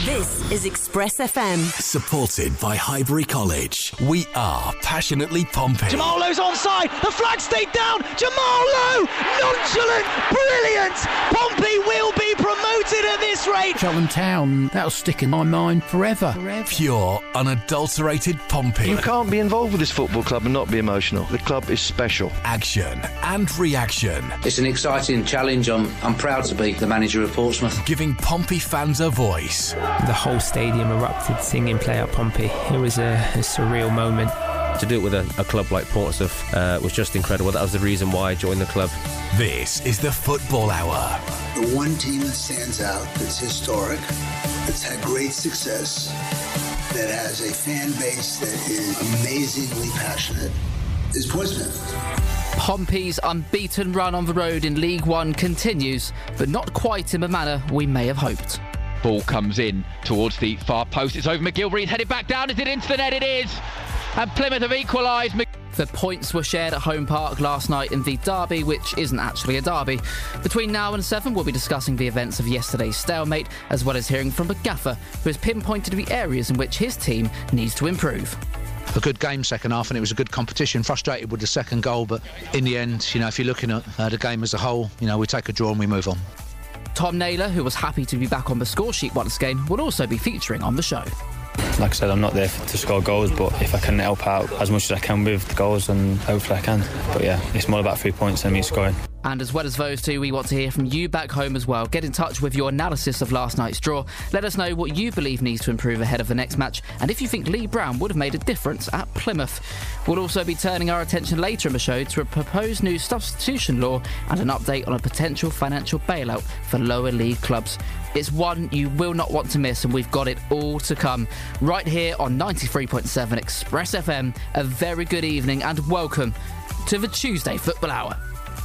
This is Express FM. Supported by Highbury College. We are passionately Pompey. Jamal Lowe's onside. The flag stayed down. Jamal Lowe, nonchalant, brilliant. Pompey will be promoted at this rate. Cheltenham Town, that'll stick in my mind forever. Pure, unadulterated Pompey. You can't be involved with this football club and not be emotional. The club is special. Action and reaction. It's an exciting challenge. I'm proud to be the manager of Portsmouth. Giving Pompey fans a voice. The whole stadium erupted singing Play Out Pompey. It was a surreal moment. To do it with a club like Portsmouth was just incredible. That was the reason why I joined the club. This is the Football Hour. The one team that stands out, that's historic, that's had great success, that has a fan base that is amazingly passionate, is Portsmouth. Pompey's unbeaten run on the road in League One continues, but not quite in the manner we may have hoped. Ball comes in towards the far post. It's over McGilvery. He's headed back down. Is it into the net? It is. And Plymouth have equalised. The points were shared at Home Park last night in the derby, which isn't actually a derby. Between now and 7, we'll be discussing the events of yesterday's stalemate, as well as hearing from the gaffer, who has pinpointed the areas in which his team needs to improve. A good game second half, and it was a good competition. Frustrated with the second goal, but in the end, if you're looking at the game as a whole, we take a draw and we move on. Tom Naylor, who was happy to be back on the score sheet once again, will also be featuring on the show. Like I said, I'm not there to score goals, but if I can help out as much as I can with the goals, then hopefully I can. But yeah, it's more about 3 points than me scoring. And as well as those two, we want to hear from you back home as well. Get in touch with your analysis of last night's draw. Let us know what you believe needs to improve ahead of the next match, and if you think Lee Brown would have made a difference at Plymouth. We'll also be turning our attention later in the show to a proposed new substitution law and an update on a potential financial bailout for lower league clubs. It's one you will not want to miss, and we've got it all to come. Right here on 93.7 Express FM, a very good evening and welcome to the Tuesday Football Hour.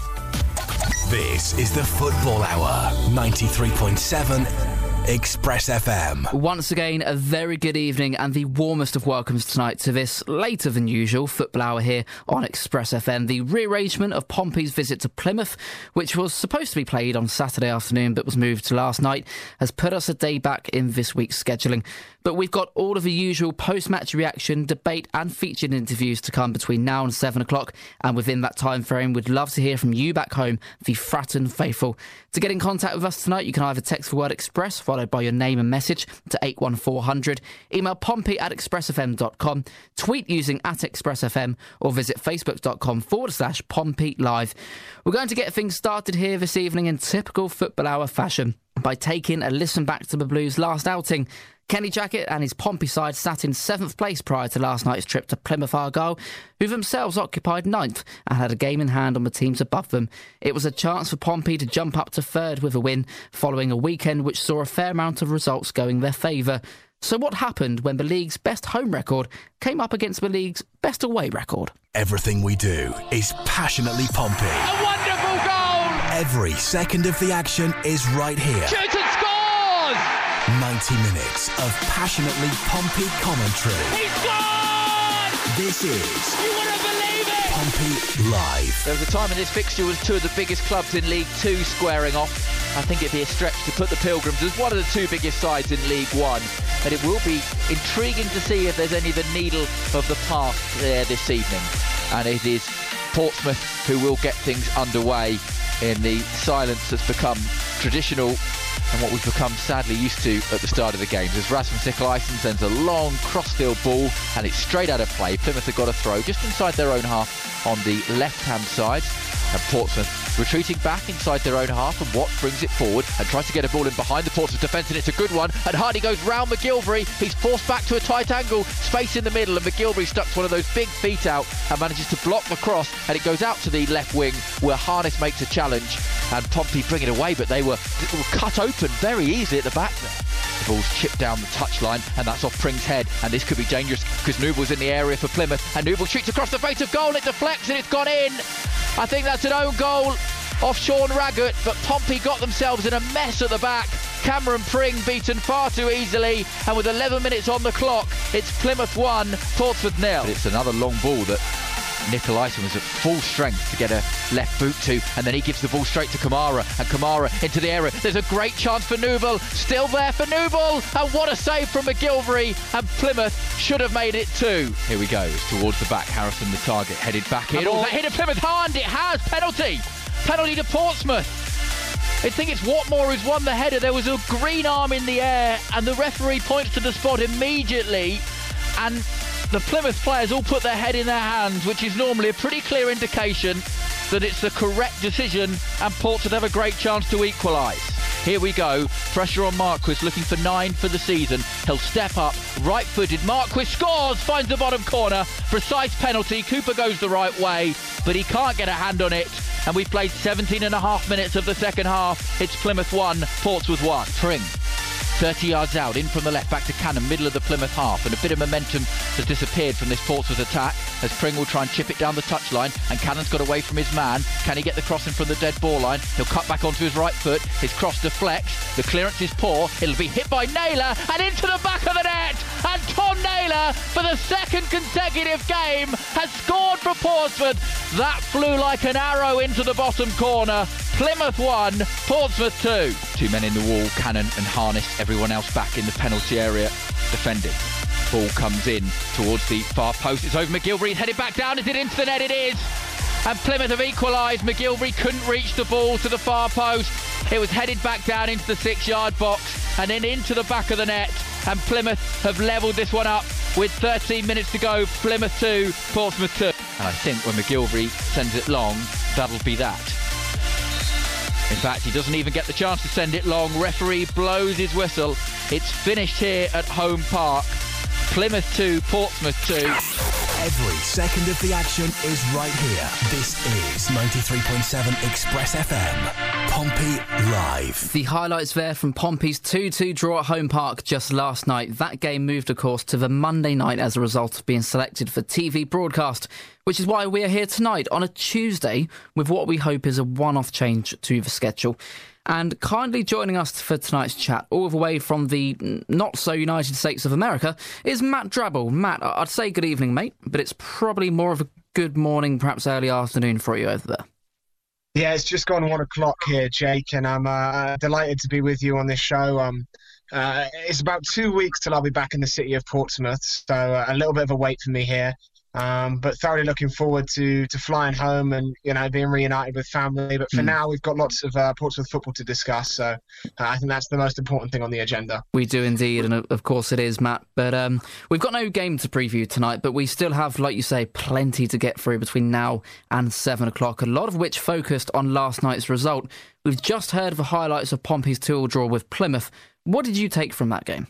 This is the Football Hour, 93.7 Express FM. Once again, a very good evening and the warmest of welcomes tonight to this later than usual Football Hour here on Express FM. The rearrangement of Pompey's visit to Plymouth, which was supposed to be played on Saturday afternoon but was moved to last night, has put us a day back in this week's scheduling. But we've got all of the usual post-match reaction, debate and featured interviews to come between now and 7 o'clock. And within that time frame, we'd love to hear from you back home, the Fratton faithful. To get in contact with us tonight, you can either text the word Express, followed by your name and message, to 81400, email pompey@expressfm.com, tweet using @expressfm, or visit facebook.com/Pompey Live. We're going to get things started here this evening in typical Football Hour fashion by taking a listen back to the Blues' last outing. Kenny Jackett and his Pompey side sat in 7th place prior to last night's trip to Plymouth Argyle, who themselves occupied 9th and had a game in hand on the teams above them. It was a chance for Pompey to jump up to 3rd with a win, following a weekend which saw a fair amount of results going their favour. So what happened when the league's best home record came up against the league's best away record? Everything we do is passionately Pompey. A wonderful goal! Every second of the action is right here. Shoots and scores! 90 minutes of passionately Pompey commentary. He scored! This is... You wouldn't believe it! Pompey Live. There was a time in this fixture was two of the biggest clubs in League Two squaring off. I think it'd be a stretch to put the Pilgrims as one of the two biggest sides in League One. But it will be intriguing to see if there's any of the needle of the past there this evening. And it is Portsmouth who will get things underway in the silence that's become traditional and what we've become sadly used to at the start of the games. As Rasmus Nikolaisen sends a long cross-field ball and it's straight out of play. Plymouth have got a throw just inside their own half on the left-hand side. And Portsmouth retreating back inside their own half, and Watt brings it forward and tries to get a ball in behind the Portsmouth defence, and it's a good one. And Hardy goes round McGilvery. He's forced back to a tight angle, space in the middle, and McGilvery stucks one of those big feet out and manages to block the cross, and it goes out to the left wing where Harness makes a challenge, and Pompey bring it away, but they were cut open very easily at the back there. The ball's chipped down the touchline, and that's off Pring's head, and this could be dangerous because Nubel's in the area for Plymouth, and Nubel shoots across the face of goal, it deflects and it's gone in. I think that's an own goal off Sean Raggett, but Pompey got themselves in a mess at the back. Cameron Pring beaten far too easily, and with 11 minutes on the clock, it's Plymouth 1, Portsmouth 0. But it's another long ball that Nicolaisen was at full strength to get a left boot to, and then he gives the ball straight to Kamara, and Kamara into the area. There's a great chance for Nouble, still there for Nouble, and what a save from McGilvery, and Plymouth should have made it 2. Here we go, it's towards the back. Harrison, the target, headed back in. Oh, that hit a Plymouth hand, it has, penalty to Portsmouth. I think it's Watmore who's won the header. There was a green arm in the air, and the referee points to the spot immediately, and the Plymouth players all put their head in their hands, which is normally a pretty clear indication that it's the correct decision, and Ports would have a great chance to equalise. Here we go, pressure on Marquis, looking for 9 for the season. He'll step up, right-footed. Marquis scores, finds the bottom corner. Precise penalty. Cooper goes the right way, but he can't get a hand on it. And we've played 17 and a half minutes of the second half. It's Plymouth 1, Portsmouth 1. Pring, 30 yards out, in from the left, back to Cannon, middle of the Plymouth half, and a bit of momentum has disappeared from this Portsmouth attack as Pring will try and chip it down the touchline, and Cannon's got away from his man. Can he get the crossing from the dead ball line? He'll cut back onto his right foot, his cross deflects, the clearance is poor, it'll be hit by Naylor, and into the back of the net, and Tom Naylor, for the second consecutive game, has scored for Portsmouth. That flew like an arrow into the bottom corner. Plymouth 1, Portsmouth 2. 2 men in the wall, Cannon and Harness, everyone else back in the penalty area defending. Ball comes in towards the far post. It's over McGilvery, headed back down. Is it into the net? It is. And Plymouth have equalised. McGilvery couldn't reach the ball to the far post. It was headed back down into the 6-yard box and then into the back of the net. And Plymouth have levelled this one up with 13 minutes to go. Plymouth 2, Portsmouth 2. And I think when McGilvery sends it long, that'll be that. In fact, he doesn't even get the chance to send it long. Referee blows his whistle. It's finished here at Home Park. Plymouth 2, Portsmouth 2. Every second of the action is right here. This is 93.7 Express FM. Pompey Live. The highlights there from Pompey's 2-2 draw at Home Park just last night. That game moved, of course, to the Monday night as a result of being selected for TV broadcast, which is why we are here tonight on a Tuesday with what we hope is a one-off change to the schedule. And kindly joining us for tonight's chat, all the way from the not-so-United States of America, is Matt Drabble. Matt, I'd say good evening, mate, but it's probably more of a good morning, perhaps early afternoon for you over there. Yeah, it's just gone 1 o'clock here, Jake, and I'm delighted to be with you on this show. It's about 2 weeks till I'll be back in the city of Portsmouth, so a little bit of a wait for me here. But thoroughly looking forward to flying home and, being reunited with family. But for now, we've got lots of Portsmouth football to discuss. So I think that's the most important thing on the agenda. We do indeed. And of course it is, Matt. But we've got no game to preview tonight, but we still have, like you say, plenty to get through between now and 7 o'clock, a lot of which focused on last night's result. We've just heard the highlights of Pompey's 2-2 draw with Plymouth. What did you take from that game?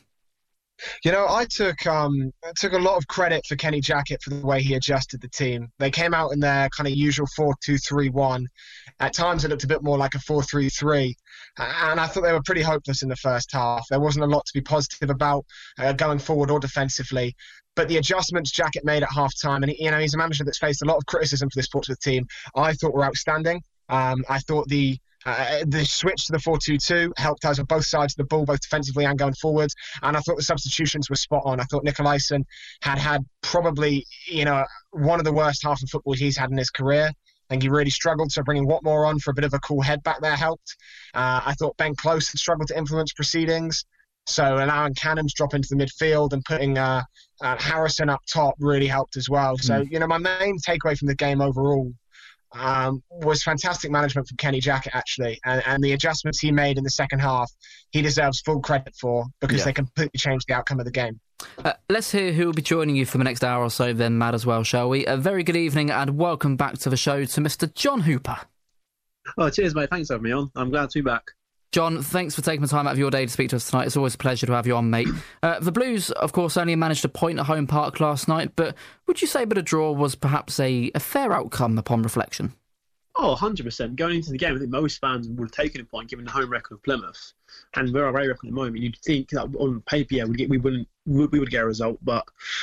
I took a lot of credit for Kenny Jackett for the way he adjusted the team. They came out in their kind of usual 4-2-3-1. At times it looked a bit more like a 4-3-3. And I thought they were pretty hopeless in the first half. There wasn't a lot to be positive about going forward or defensively. But the adjustments Jackett made at half-time, and he's a manager that's faced a lot of criticism for this Portsmouth team, I thought were outstanding. I thought the switch to the 4-2-2 helped us on both sides of the ball, both defensively and going forwards. And I thought the substitutions were spot on. I thought Nicolaisen had probably, one of the worst half of football he's had in his career. I think he really struggled, so bringing Watmore on for a bit of a cool head back there helped. I thought Ben Close had struggled to influence proceedings. So allowing Cannons drop into the midfield and putting Harrison up top really helped as well. So, my main takeaway from the game overall was fantastic management from Kenny Jackett, actually, and the adjustments he made in the second half he deserves full credit for, because they completely changed the outcome of the game. Let's hear who will be joining you for the next hour or so then, Matt, as well, shall we? A very good evening and welcome back to the show to Mr. John Hooper. Oh, cheers, mate. Thanks for having me on. I'm glad to be back. John, thanks for taking the time out of your day to speak to us tonight. It's always a pleasure to have you on, mate. The Blues, of course, only managed a point at Home Park last night, but would you say that a draw was perhaps a fair outcome upon reflection? Oh, 100%. Going into the game, I think most fans would have taken a point given the home record of Plymouth. And we're our away record at the moment. You'd think that on paper, we would get a result, but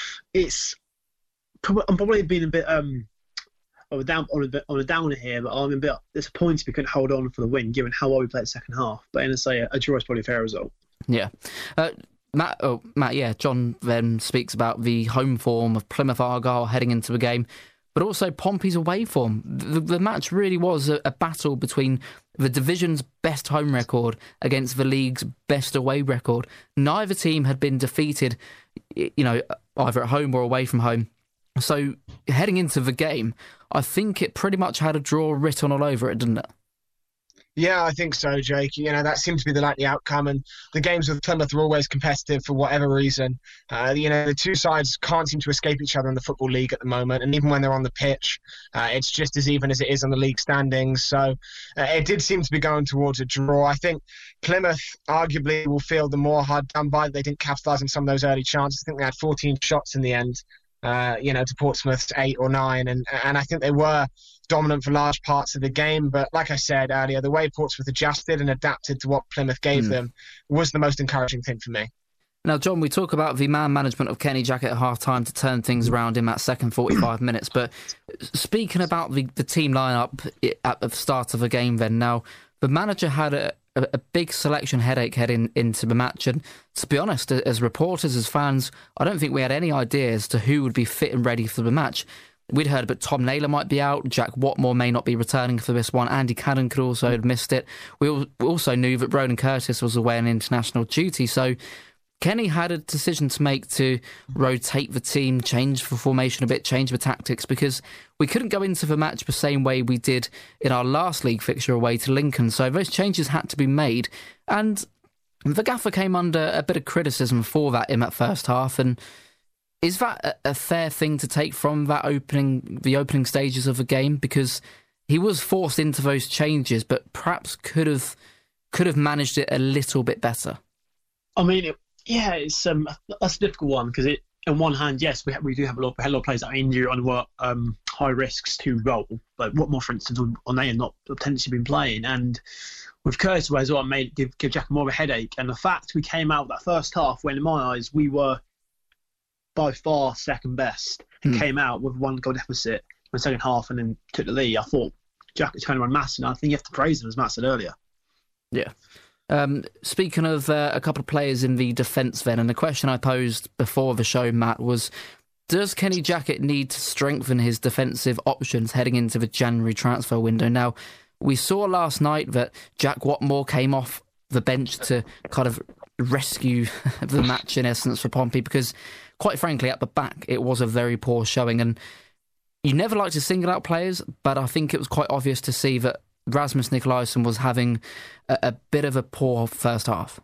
I'm probably being a bit on a downer here, but I'm a bit disappointed we couldn't hold on for the win, given how well we played the second half. But in a draw is probably a fair result. Yeah. Matt, John then speaks about the home form of Plymouth Argyle heading into the game. but also Pompey's away form. The match really was a battle between the division's best home record against the league's best away record. Neither team had been defeated, either at home or away from home. So heading into the game, I think it pretty much had a draw written all over it, didn't it? Yeah, I think so, Jake. That seemed to be the likely outcome, and the games with Plymouth are always competitive for whatever reason. The two sides can't seem to escape each other in the Football League at the moment, and even when they're on the pitch, it's just as even as it is on the league standings. So it did seem to be going towards a draw. I think Plymouth arguably will feel the more hard done by. They didn't capitalise on some of those early chances. I think they had 14 shots in the end. To Portsmouth's 8 or 9, and I think they were dominant for large parts of the game. But like I said earlier, the way Portsmouth adjusted and adapted to what Plymouth gave them was the most encouraging thing for me. Now, John, we talk about the man management of Kenny Jackett at half-time to turn things around in that second 45 minutes. But speaking about the team lineup at the start of the game then, now, the manager had a big selection headache heading into the match, and to be honest, as reporters, as fans, I don't think we had any idea as to who would be fit and ready for the match. We'd heard that Tom Naylor might be out, Jack Watmore may not be returning for this one, Andy Cannon could also have missed it. We also knew that Ronan Curtis was away on international duty, so Kenny had a decision to make to rotate the team, change the formation a bit, change the tactics, because we couldn't go into the match the same way we did in our last league fixture away to Lincoln. So those changes had to be made. And the gaffer came under a bit of criticism for that in that first half. And is that a fair thing to take from that the opening stages of the game? Because he was forced into those changes, but perhaps could have managed it a little bit better. I mean, it's that's a difficult one because on one hand, yes, we do have a lot of players that are injured and were high risks to roll. Like Watmore, for instance, on they have not potentially been playing, and with Curtis as well, give Jack more of a headache. And the fact we came out that first half when, in my eyes, we were by far second best and came out with 1 goal deficit in the second half and then took the lead. I thought Jack was turned around massive, and I think you have to praise him, as Matt said earlier. Yeah. Speaking of a couple of players in the defence then, and the question I posed before the show, Matt, was does Kenny Jackett need to strengthen his defensive options heading into the January transfer window? Now, we saw last night that Jack Watmore came off the bench to kind of rescue the match, in essence, for Pompey, because, quite frankly, at the back, it was a very poor showing. And you never like to single out players, but I think it was quite obvious to see that Rasmus Nikolaisen was having a bit of a poor first half.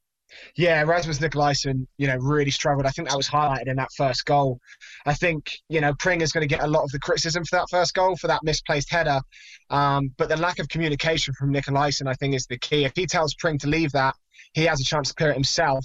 Yeah, Rasmus Nikolaisen, really struggled. I think that was highlighted in that first goal. I think, Pring is going to get a lot of the criticism for that first goal, for that misplaced header. But the lack of communication from Nikolaisen, I think, is the key. If he tells Pring to leave that, he has a chance to clear it himself.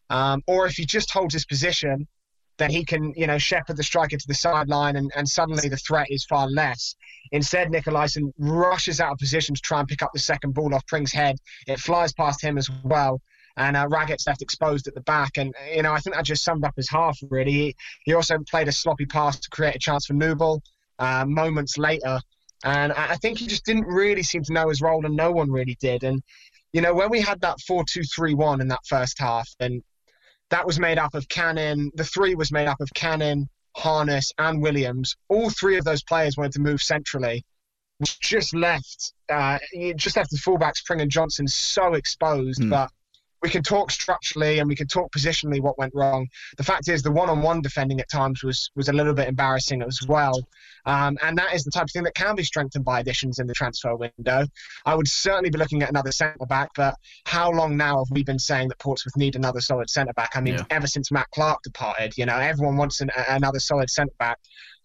Or if he just holds his position, then he can, shepherd the striker to the sideline and suddenly the threat is far less. Instead, Nikolaisen rushes out of position to try and pick up the second ball off Pring's head. It flies past him as well. And Raggett's left exposed at the back. And, I think that just summed up his half, really. He also played a sloppy pass to create a chance for Newble moments later. And I think he just didn't really seem to know his role, and no one really did. And, when we had that 4-2-3-1 in that first half, and that was made up of Cannon. The 3 was made up of Cannon, Harness and Williams. All 3 of those players wanted to move centrally, which just left the fullbacks, Pring and Johnson, so exposed. But we can talk structurally and we can talk positionally what went wrong. The fact is the one-on-one defending at times was a little bit embarrassing as well. And that is the type of thing that can be strengthened by additions in the transfer window. I would certainly be looking at another centre-back, but how long now have we been saying that Portsmouth need another solid centre-back? I mean, ever since Matt Clark departed, everyone wants another solid centre-back.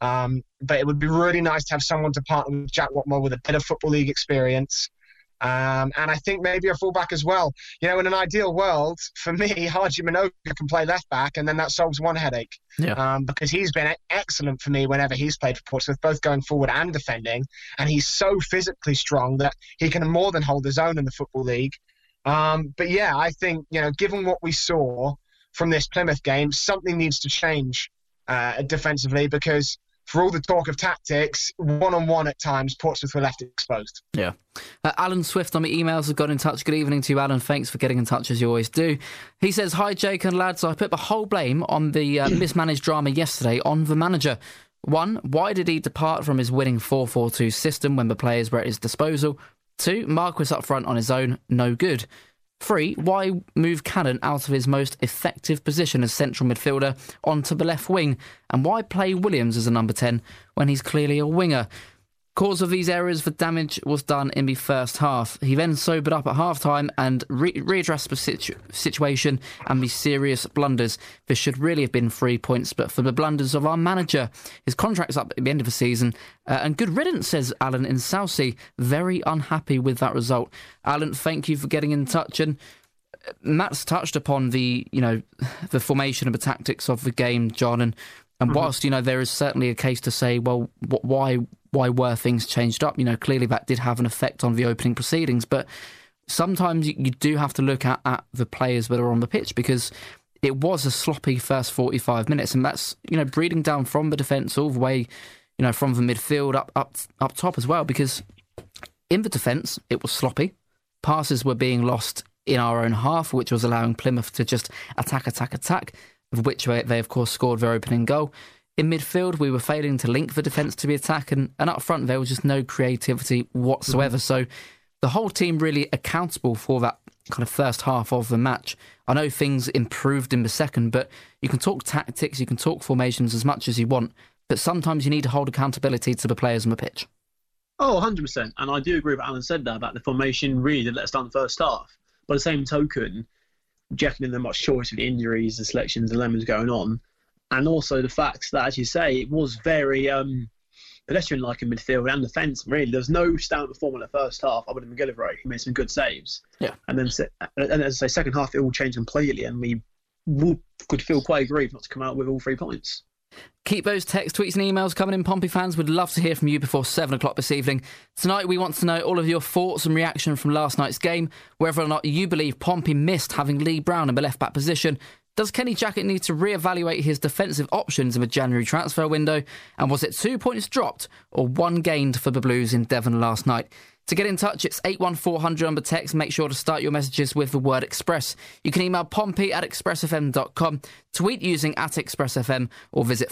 But it would be really nice to have someone to partner with Jack Watmore with a bit of Football League experience. And I think maybe a fullback as well. In an ideal world, for me, Haji Minoga can play left back, and then that solves one headache. Yeah. Because he's been excellent for me whenever he's played for Portsmouth, both going forward and defending. And he's so physically strong that he can more than hold his own in the Football League. But yeah, I think, given what we saw from this Plymouth game, something needs to change defensively, because for all the talk of tactics, one-on-one at times, Portsmouth were left exposed. Yeah. Alan Swift on the emails has got in touch. Good evening to you, Alan. Thanks for getting in touch, as you always do. He says, hi, Jake and lads. I put the whole blame on the mismanaged drama yesterday on the manager. 1. Why did he depart from his winning 4-4-2 system when the players were at his disposal? 2. Marquis up front on his own, no good. 3. Why move Cannon out of his most effective position as central midfielder onto the left wing? And why play Williams as a number 10 when he's clearly a winger? Cause of these errors, the damage was done in the first half. He then sobered up at half-time and readdressed the situation and the serious blunders. This should really have been 3 points, but for the blunders of our manager. His contract's up at the end of the season, and good riddance, says Alan in Southsea. Very unhappy with that result. Alan, thank you for getting in touch, and Matt's touched upon the formation and the tactics of the game, John, and whilst, there is certainly a case to say, well, why were things changed up? Clearly that did have an effect on the opening proceedings, but sometimes you do have to look at the players that are on the pitch, because it was a sloppy first 45 minutes, and that's, breeding down from the defence all the way, from the midfield up top as well, because in the defence it was sloppy. Passes were being lost in our own half, which was allowing Plymouth to just attack, of which they of course scored their opening goal. In midfield, we were failing to link the defence to the attack, and up front there was just no creativity whatsoever. So the whole team really accountable for that kind of first half of the match. I know things improved in the second, but you can talk tactics, you can talk formations as much as you want, but sometimes you need to hold accountability to the players on the pitch. Oh, 100%. And I do agree with what Alan said there about the formation really did let us down the first half. By the same token, Jack didn't have much choice with the injuries, the selections, the lemons going on. And also the fact that, as you say, it was very pedestrian-like in midfield and defence, really. There was no standout performance in the first half other than McGillivray, who made some good saves. Yeah. And then, as I say, second half, it all changed completely, and we could feel quite aggrieved not to come out with all 3 points. Keep those texts, tweets and emails coming in, Pompey fans. We'd love to hear from you before 7 o'clock this evening. Tonight we want to know all of your thoughts and reaction from last night's game, whether or not you believe Pompey missed having Lee Brown in the left-back position. Does Kenny Jackett need to re-evaluate his defensive options in the January transfer window? And was it 2 points dropped or 1 gained for the Blues in Devon last night? To get in touch, it's 81400 on the text. Make sure to start your messages with the word Express. You can email pompey@expressfm.com, tweet using @expressfm, or visit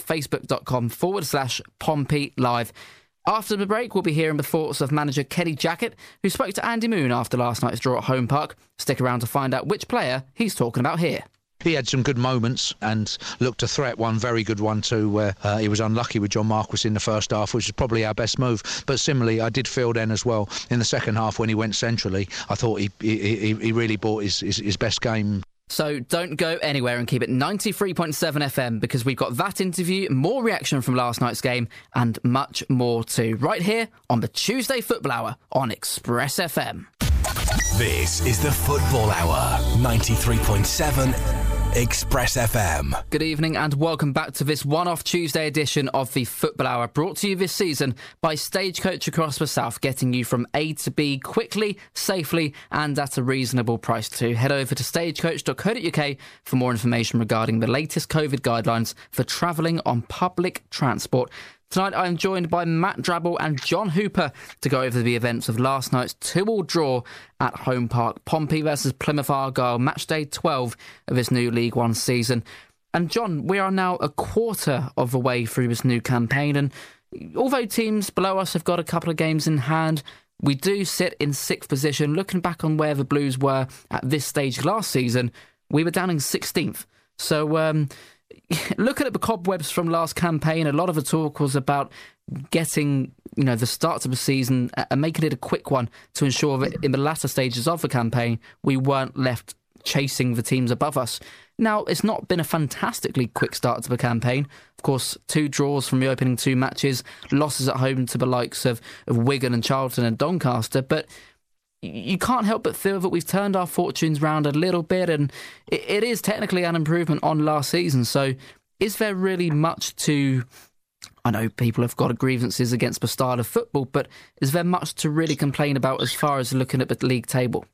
facebook.com/Pompey Live. After the break, we'll be hearing the thoughts of manager Kenny Jackett, who spoke to Andy Moon after last night's draw at Home Park. Stick around to find out which player he's talking about here. He had some good moments and looked a threat. One very good one too, where he was unlucky with John Marquis in the first half, which was probably our best move. But similarly, I did feel then as well in the second half when he went centrally, I thought he really brought his best game. So don't go anywhere and keep it 93.7 FM, because we've got that interview, more reaction from last night's game, and much more too, right here on the Tuesday Football Hour on Express FM. This is the Football Hour, 93.7 Express FM. Good evening and welcome back to this one-off Tuesday edition of the Football Hour, brought to you this season by Stagecoach across the south, getting you from A to B quickly, safely and at a reasonable price too. Head over to stagecoach.co.uk for more information regarding the latest COVID guidelines for travelling on public transport. Tonight I am joined by Matt Drabble and John Hooper to go over the events of last night's 2-2 draw at Home Park. Pompey versus Plymouth Argyle, match day 12 of this new League One season. And John, we are now a quarter of the way through this new campaign, and although teams below us have got a couple of games in hand, we do sit in 6th position. Looking back on where the Blues were at this stage last season, we were down in 16th. So, looking at the cobwebs from last campaign, a lot of the talk was about getting, the start of the season and making it a quick one to ensure that in the latter stages of the campaign, we weren't left chasing the teams above us. Now, it's not been a fantastically quick start to the campaign. Of course, 2 draws from the opening 2 matches, losses at home to the likes of Wigan and Charlton and Doncaster, but you can't help but feel that we've turned our fortunes round a little bit, and it is technically an improvement on last season. So is there really much to... I know people have got grievances against the style of football, but is there much to really complain about as far as looking at the league table?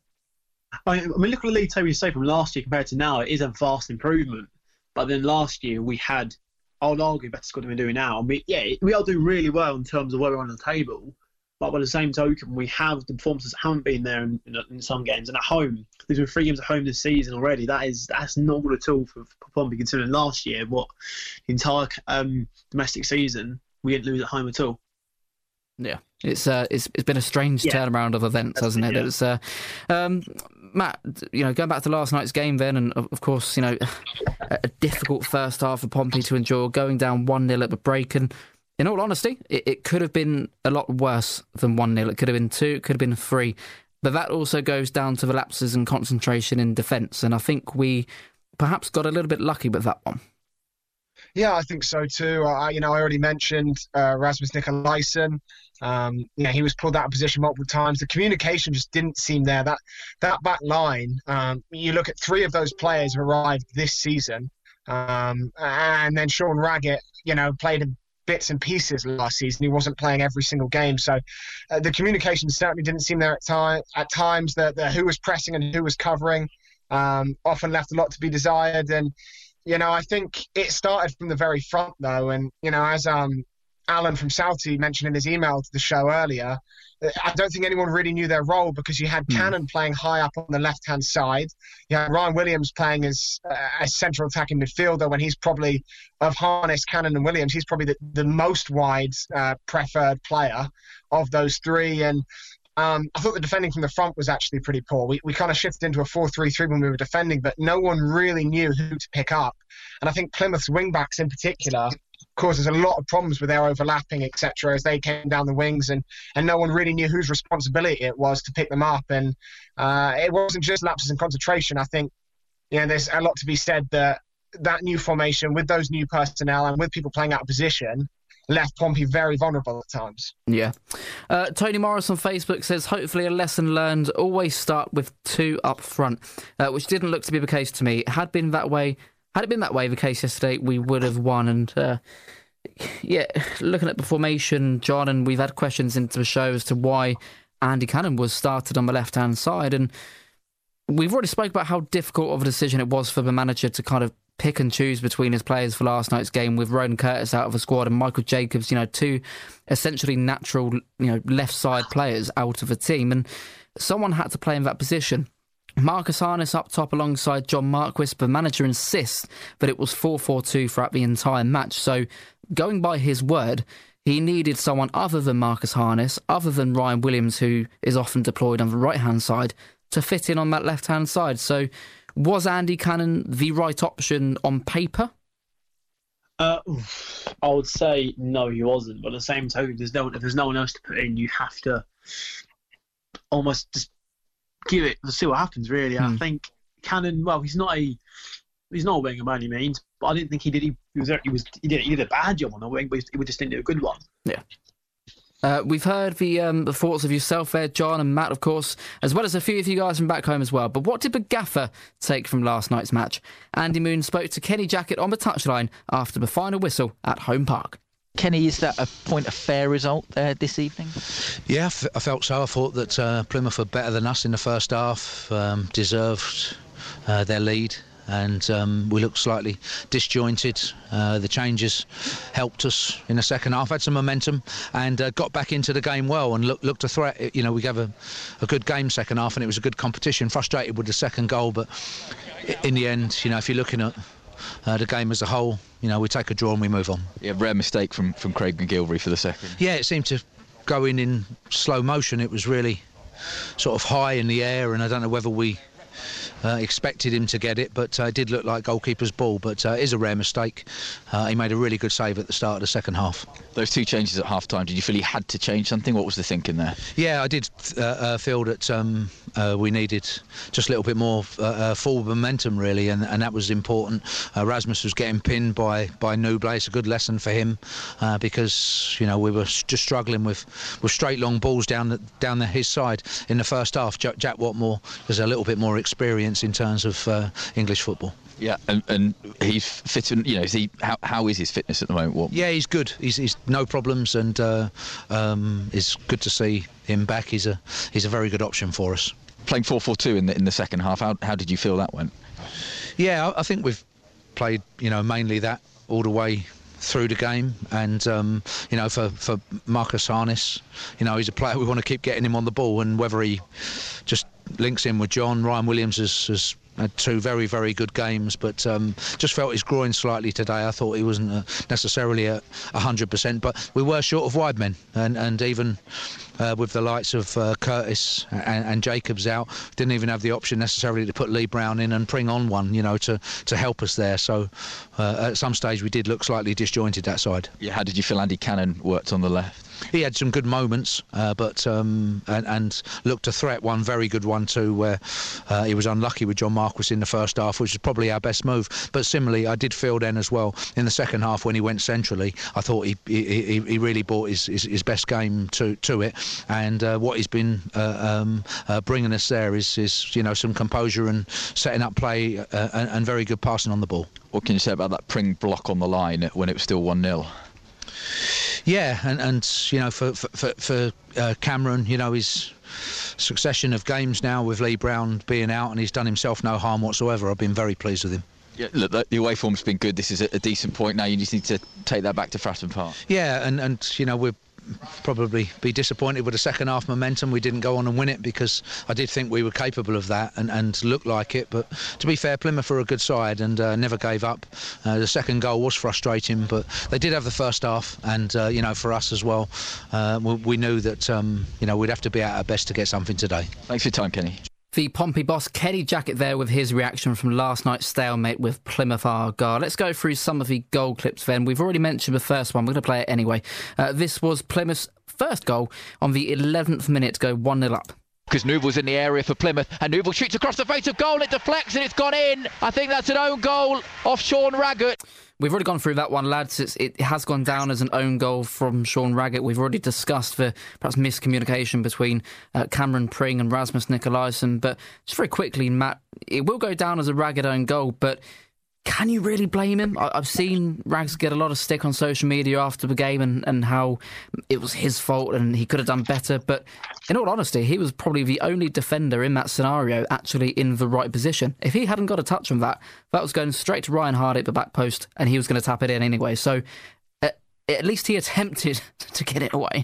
I mean, look at the league table you say from last year compared to now. It is a vast improvement. But then last year we had, I would argue, better squad than we're doing now. I mean, we are doing really well in terms of where we're on the table. But by the same token, we have the performances that haven't been there in some games. And at home, there's been 3 games at home this season already. That's not good at all for Pompey, considering last year, what the entire domestic season we didn't lose at home at all. Yeah, it's been a strange turnaround of events, hasn't it? Yeah. It was, Matt, going back to last night's game then, and of course, a difficult first half for Pompey to endure, going down 1-0 at the break, and in all honesty, it could have been a lot worse than 1-0. It could have been 2, it could have been 3, but that also goes down to the lapses in concentration in defence, and I think we perhaps got a little bit lucky with that one. Yeah, I think so too. I already mentioned Rasmus Nikolaisen. He was pulled out of position multiple times. The communication just didn't seem there. That back line, you look at 3 of those players who arrived this season, and then Sean Raggett, played in bits and pieces last season. He wasn't playing every single game. So the communication certainly didn't seem there at times. The who was pressing and who was covering often left a lot to be desired. And I think it started from the very front, though. And, as Alan from Southie mentioned in his email to the show earlier, I don't think anyone really knew their role, because you had Cannon playing high up on the left-hand side. You had Ryan Williams playing as a central attacking midfielder, when he's probably, of Harness, Cannon and Williams, he's probably the most wide preferred player of those 3. And I thought the defending from the front was actually pretty poor. We kind of shifted into a 4-3-3 when we were defending, but no one really knew who to pick up. And I think Plymouth's wing-backs in particular causes a lot of problems with their overlapping, etc., as they came down the wings, and no one really knew whose responsibility it was to pick them up. And it wasn't just lapses in concentration. I think there's a lot to be said that new formation, with those new personnel and with people playing out of position, left Pompey very vulnerable at times. Yeah. Tony Morris on Facebook says, hopefully a lesson learned, always start with 2 up front, which didn't look to be the case to me. Had it been that way the case yesterday, we would have won. And looking at the formation, John, and we've had questions into the show as to why Andy Cannon was started on the left-hand side, and we've already spoke about how difficult of a decision it was for the manager to kind of pick and choose between his players for last night's game, with Ronan Curtis out of the squad and Michael Jacobs, 2 essentially natural, left side players out of the team, and someone had to play in that position. Marcus Harness up top alongside John Marquis. The manager insists that it was 4-4-2 throughout the entire match, so going by his word, he needed someone other than Marcus Harness, other than Ryan Williams, who is often deployed on the right-hand side, to fit in on that left-hand side. So was Andy Cannon the right option on paper? I would say no, he wasn't. But at the same token, if there's no one else to put in, you have to almost just give it, to see what happens, really. I think Cannon, well, he's not a winger by any means, but I didn't think he did. He did a bad job on the wing, but he just didn't do a good one. Yeah. We've heard the thoughts of yourself there, John, and Matt, of course, as well as a few of you guys from back home as well. But what did the gaffer take from last night's match? Andy Moon spoke to Kenny Jackett on the touchline after the final whistle at Home Park. Kenny, is that a point of fair result there this evening? Yeah, I felt so. I thought that Plymouth were better than us in the first half, deserved their lead. And we looked slightly disjointed. The changes helped us in the second half, had some momentum, and got back into the game well and looked a threat. We gave a good game second half, and it was a good competition. Frustrated with the second goal, but in the end, if you're looking at the game as a whole, we take a draw and we move on. Yeah, rare mistake from Craig McGilvery for the second. Yeah, it seemed to go in slow motion. It was really sort of high in the air, and I don't know whether we expected him to get it, but it did look like goalkeeper's ball, but it is a rare mistake. He made a really good save at the start of the second half. Those 2 changes at half-time, did you feel he had to change something? What was the thinking there? Yeah, I did feel that we needed just a little bit more forward momentum, really, and that was important. Rasmus was getting pinned by Nubel. It's a good lesson for him because we were just struggling with straight long balls down his side in the first half. Jack Watmore has a little bit more experience in terms of English football. Yeah, and he's fit. How is his fitness at the moment? Yeah, he's good. He's no problems, and it's good to see him back. He's a very good option for us. Playing 4-4-2 in the second half. How did you feel that went? Yeah, I think we've played mainly that all the way through the game, and for Marcus Harness, he's a player we want to keep getting him on the ball, and whether he just links in with John. Ryan Williams has had two very, very good games, but just felt his groin slightly today. I thought he wasn't necessarily at 100%, but we were short of wide men, and even with the likes of Curtis and Jacobs out, didn't even have the option necessarily to put Lee Brown in and Pring on one, to help us there. So at some stage we did look slightly disjointed that side. Yeah, how did you feel Andy Cannon worked on the left? He had some good moments, but and looked a threat. One very good one too, where he was unlucky with John Marquis in the first half, which was probably our best move. But similarly, I did feel then as well in the second half when he went centrally, I thought he really brought his best game to it. And what he's been bringing us there is some composure and setting up play and very good passing on the ball. What can you say about that Pring block on the line when it was still 1-0? Yeah, and for Cameron, his succession of games now with Lee Brown being out, and he's done himself no harm whatsoever. I've been very pleased with him. Yeah, look, the away form's been good. This is a decent point now. You just need to take that back to Fratton Park. Yeah, and we're probably be disappointed with the second half momentum. We didn't go on and win it because I did think we were capable of that and looked like it, but to be fair, Plymouth are a good side and never gave up. The second goal was frustrating, but they did have the first half, and for us as well, we knew that we'd have to be at our best to get something today. Thanks for your time, Kenny. The Pompey boss, Kenny Jackett, there with his reaction from last night's stalemate with Plymouth Argyle. Let's go through some of the goal clips then. We've already mentioned the first one. We're going to play it anyway. This was Plymouth's first goal on the 11th minute to go 1-0 up. Because Nouble's in the area for Plymouth, and Nouble shoots across the face of goal. It deflects and it's gone in. I think that's an own goal off Sean Raggett. We've already gone through that one, lads. It has gone down as an own goal from Sean Raggett. We've already discussed the perhaps miscommunication between Cameron Pring and Rasmus Nikolaisen. But just very quickly, Matt, it will go down as a Raggett own goal, but can you really blame him? I've seen Rags get a lot of stick on social media after the game and how it was his fault and he could have done better. But in all honesty, he was probably the only defender in that scenario actually in the right position. If he hadn't got a touch on that was going straight to Ryan Hardy at the back post and he was going to tap it in anyway. So at least he attempted to get it away.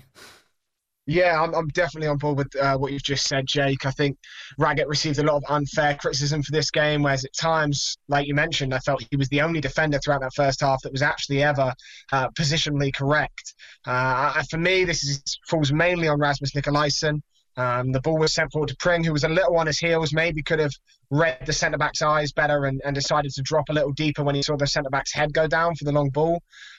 Yeah, I'm definitely on board with what you've just said, Jake. I think Raggett received a lot of unfair criticism for this game, whereas at times, like you mentioned, I felt he was the only defender throughout that first half that was actually ever positionally correct. For me, this falls mainly on Rasmus Nikolaisen. The ball was sent forward to Pring, who was a little on his heels, maybe could have read the centre-back's eyes better and decided to drop a little deeper when he saw the centre-back's head go down for the long ball.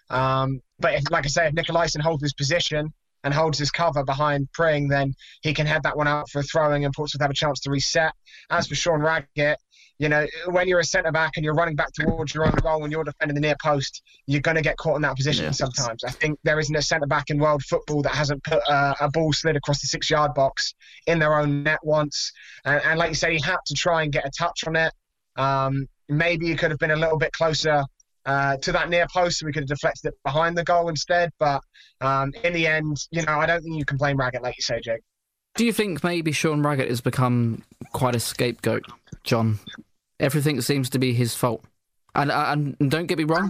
But like I say, if Nikolaisen holds his position and holds his cover behind Pring, then he can head that one out for a throwing and Portsmouth have a chance to reset. As for Sean Raggett, when you're a centre-back and you're running back towards your own goal and you're defending the near post, you're going to get caught in that position sometimes. I think there isn't a centre-back in world football that hasn't put a ball slid across the 6-yard box in their own net once. And like you say, he had to try and get a touch on it. Maybe he could have been a little bit closer to that near post so we could have deflected it behind the goal instead. But in the end, I don't think you can blame Raggett, like you say, Jake. Do you think maybe Sean Raggett has become quite a scapegoat, John? Everything seems to be his fault. And don't get me wrong,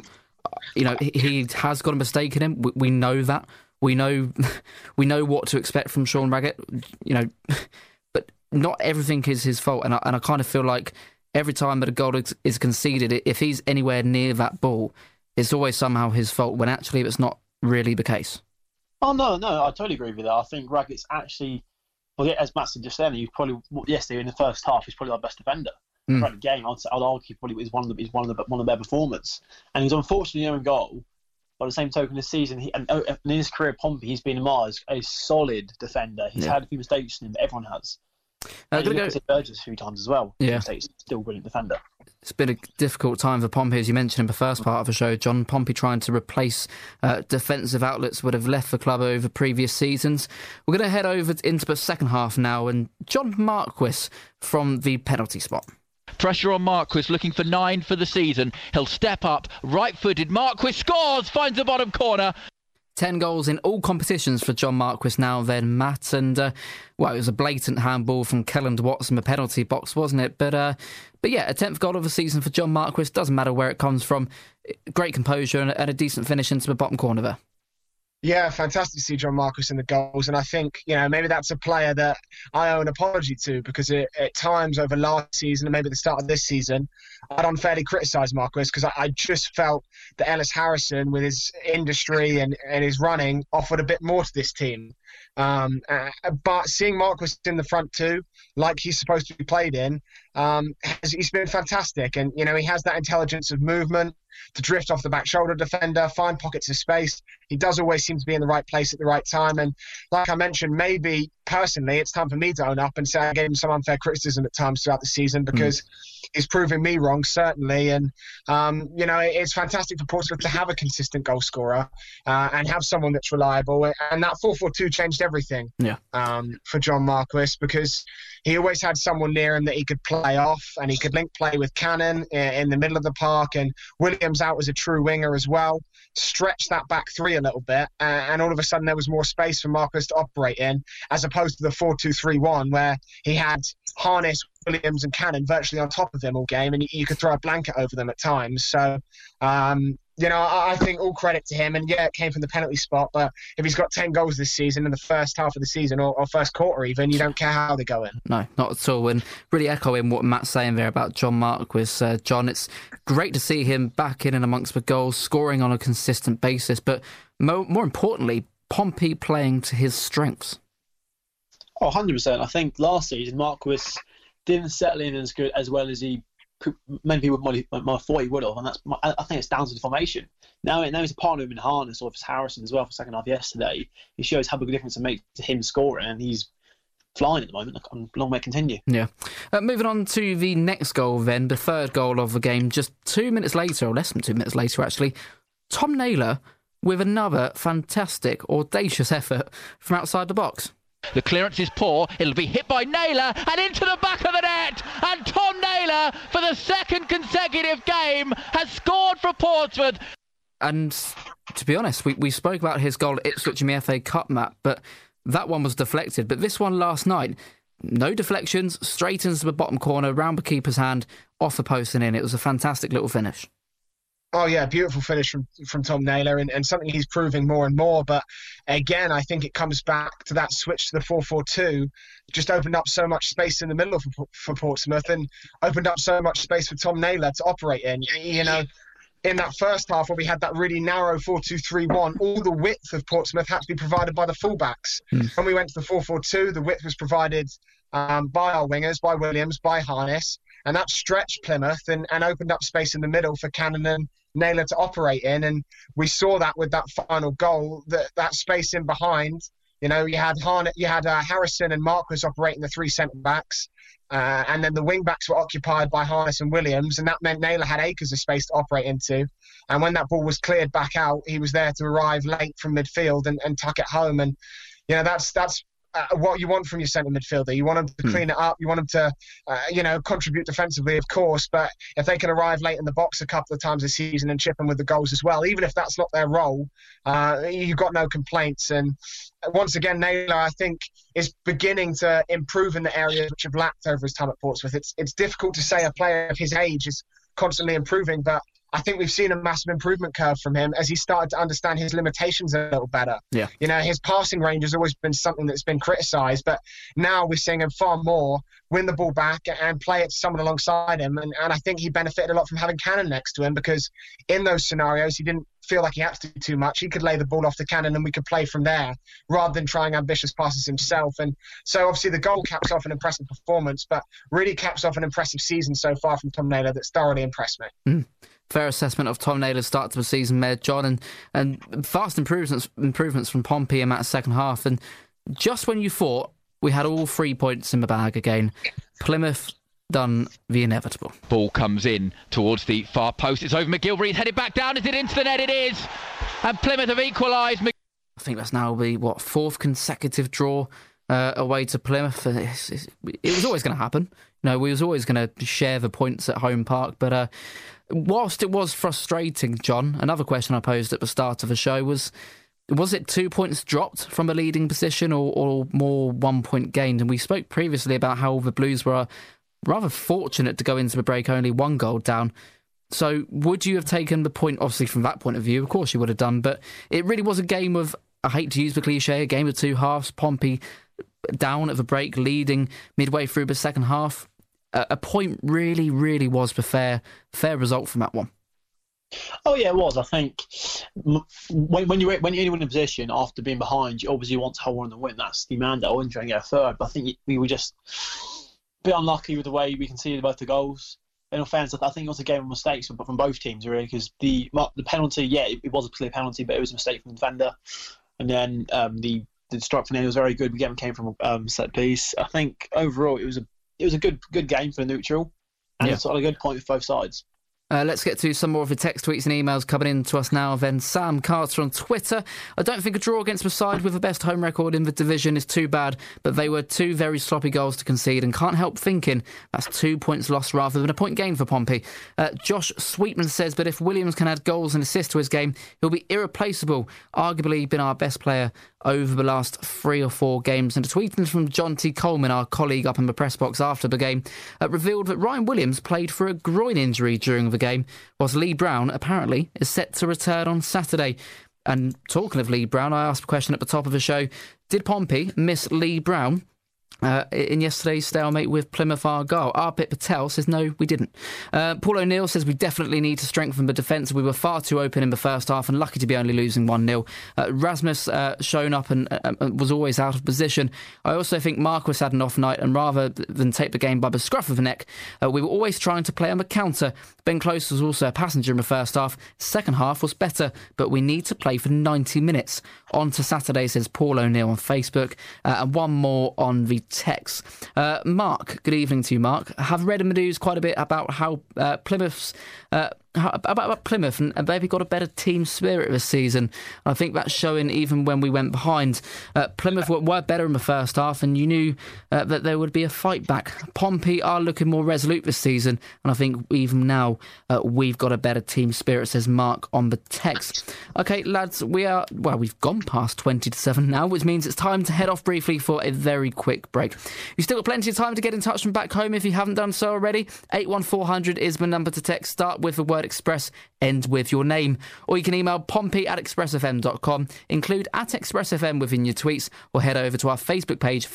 he has got a mistake in him. We know that. We know what to expect from Sean Raggett, but not everything is his fault. And I kind of feel like every time that a goal is conceded, if he's anywhere near that ball, it's always somehow his fault, when actually it's not really the case. Oh, no, I totally agree with that. I think Raggett's actually, as Matt said just then, he probably, yesterday in the first half, he's probably our best defender. Throughout the game, I'd argue probably is one of their performers. And he's unfortunately own goal. By the same token, this season, and in his career at Pompey, he's been admired as a solid defender. He's had a few mistakes in him, but everyone has. I'm going to go Burgess a few times as well. Yeah, still a brilliant defender. It's been a difficult time for Pompey, as you mentioned in the first part of the show, John. Pompey trying to replace defensive outlets would have left the club over previous seasons. We're going to head over into the second half now, and John Marquis from the penalty spot. Pressure on Marquis, looking for 9 for the season. He'll step up, right-footed. Marquis scores, finds the bottom corner. 10 goals in all competitions for John Marquis now then, Matt. And, it was a blatant handball from Kelland Watson, the penalty box, wasn't it? But yeah, a 10th goal of the season for John Marquis. Doesn't matter where it comes from. Great composure and a decent finish into the bottom corner there. Yeah, fantastic to see John Marquis in the goals. And I think, maybe that's a player that I owe an apology to, because at times over last season and maybe the start of this season, I'd unfairly criticised Marquis because I just felt that Ellis Harrison, with his industry and his running, offered a bit more to this team. But seeing Marquis in the front two, like he's supposed to be played in, he's been fantastic. And, he has that intelligence of movement to drift off the back shoulder defender, find pockets of space. He does always seem to be in the right place at the right time. And like I mentioned, maybe personally it's time for me to own up and say I gave him some unfair criticism at times throughout the season, because he's proving me wrong, certainly. And, it's fantastic for Portsmouth to have a consistent goal scorer and have someone that's reliable. And that 4-4-2 changed everything for John Marquis, because he always had someone near him that he could play off, and he could link play with Cannon in the middle of the park, and Williams out as a true winger as well, stretch that back three a little bit, and all of a sudden there was more space for Marquis to operate in, as opposed to the 4-2-3-1 where he had Harness, Williams and Cannon virtually on top of him all game, and you could throw a blanket over them at times. So I think all credit to him. And yeah, it came from the penalty spot, but if he's got 10 goals this season in the first half of the season, or first quarter even, you don't care how they go in. No, not at all. And really echoing what Matt's saying there about John Marquis, John, it's great to see him back in and amongst the goals, scoring on a consistent basis, but more importantly, Pompey playing to his strengths. Oh, 100%. I think last season Marquis didn't settle in as well as many people might thought he would have, and I think it's down to the formation. Now he's a partner in Harness, or if it's Harrison as well for second half yesterday. He shows how big a difference it makes to him scoring, and he's flying at the moment. Long may continue. Yeah. Moving on to the next goal then, the third goal of the game, just 2 minutes later, or less than 2 minutes later actually, Tom Naylor with another fantastic, audacious effort from outside the box. The clearance is poor. It'll be hit by Naylor and into the back of the net. And Tom Naylor, for the second consecutive game, has scored for Portsmouth. And to be honest, we spoke about his goal at Ipswich in the FA Cup, Matt, but that one was deflected. But this one last night, no deflections, straight into the bottom corner, round the keeper's hand, off the post and in. It was a fantastic little finish. Oh, yeah, beautiful finish from Tom Naylor, and something he's proving more and more. But again, I think it comes back to that switch to the 4-4-2, just opened up so much space in the middle for Portsmouth, and opened up so much space for Tom Naylor to operate in. In that first half where we had that really narrow 4-2-3-1, all the width of Portsmouth had to be provided by the fullbacks. When we went to the 4-4-2, the width was provided by our wingers, by Williams, by Harness, and that stretched Plymouth and opened up space in the middle for Cannon and Naylor to operate in. And we saw that with that final goal, that space in behind. You had Harrison and Marquis operating the three centre-backs, and then the wing-backs were occupied by Harness and Williams, and that meant Naylor had acres of space to operate into. And when that ball was cleared back out, he was there to arrive late from midfield and tuck it home. And that's what you want from your centre midfielder. You want them to clean it up. You want them to, contribute defensively, of course. But if they can arrive late in the box a couple of times this season and chip them with the goals as well, even if that's not their role, you've got no complaints. And once again, Naylor, I think, is beginning to improve in the areas which have lacked over his time at Portsmouth. It's difficult to say a player of his age is constantly improving, but I think we've seen a massive improvement curve from him as he started to understand his limitations a little better. Yeah. His passing range has always been something that's been criticised, but now we're seeing him far more win the ball back and play it to someone alongside him. And I think he benefited a lot from having Cannon next to him, because in those scenarios, he didn't feel like he had to do too much. He could lay the ball off to Cannon and we could play from there rather than trying ambitious passes himself. And so obviously the goal caps off an impressive performance, but really caps off an impressive season so far from Tom Naylor that's thoroughly impressed me. Fair assessment of Tom Naylor's start to the season there, John, and fast improvements from Pompey in that second half. And just when you thought we had all 3 points in the bag again, Plymouth done the inevitable. Ball comes in towards the far post. It's over McGilvery. He's headed back down. Is it into the net? It is. And Plymouth have equalised. I think that's now the fourth consecutive draw away to Plymouth. It was always going to happen. We was always going to share the points at home park, but whilst it was frustrating, John, another question I posed at the start of the show was it 2 points dropped from a leading position or more 1 point gained? And we spoke previously about how the Blues were rather fortunate to go into the break only 1 goal down. So would you have taken the point, obviously from that point of view? Of course you would have done, but it really was a game of I hate to use the cliche, a game of two halves, Pompey down at the break, leading midway through the second half. A point really, really was the fair result from that one. Oh yeah, it was. I think when you're in a position after being behind, you obviously want to hold on and win. That's the mandate. I wouldn't try and get a third, but I think we were just a bit unlucky with the way we conceded both the goals. In all fairness, I think it was a game of mistakes from both teams really, because the penalty, it was a clear penalty, but it was a mistake from the defender, and then the strike from there was very good. The game came from a set piece. I think overall it was a good game for the neutral, and it's a good point for both sides. Let's get to some more of the text, tweets and emails coming in to us now. Then Sam Carter on Twitter. I don't think a draw against the side with the best home record in the division is too bad, but they were two very sloppy goals to concede and can't help thinking that's 2 points lost rather than a point gained for Pompey. Josh Sweetman says, but if Williams can add goals and assists to his game, he'll be irreplaceable. Arguably been our best player over the last 3 or 4 games. And a tweet from John T. Coleman, our colleague up in the press box after the game, revealed that Ryan Williams played for a groin injury during the game, whilst Lee Brown apparently is set to return on Saturday. And talking of Lee Brown, I asked a question at the top of the show, did Pompey miss Lee Brown in yesterday's stalemate with Plymouth Argyle? Arpit Patel says no, we didn't. Paul O'Neill says we definitely need to strengthen the defence. We were far too open in the first half and lucky to be only losing 1-0. Rasmus shown up and was always out of position. I also think Marquis had an off night, and rather than take the game by the scruff of the neck, we were always trying to play on the counter. Ben Close was also a passenger in the first half. Second half was better, but we need to play for 90 minutes. On to Saturday, says Paul O'Neill on Facebook. And one more on the text. Mark, good evening to you, Mark. Have read in the news quite a bit about how Plymouth's... about Plymouth, and they've got a better team spirit this season. I think that's showing even when we went behind. Plymouth were better in the first half, and you knew that there would be a fight back. Pompey are looking more resolute this season, and I think even now we've got a better team spirit, says Mark on the text. Okay, lads, we've gone past 20 to 7 now, which means it's time to head off briefly for a very quick break. You've still got plenty of time to get in touch from back home if you haven't done so already. 81400 is the number to text. Start with the word Express, end with your name. Or you can email pompey@expressfm.com, include @expressfm within your tweets, or head over to our Facebook page,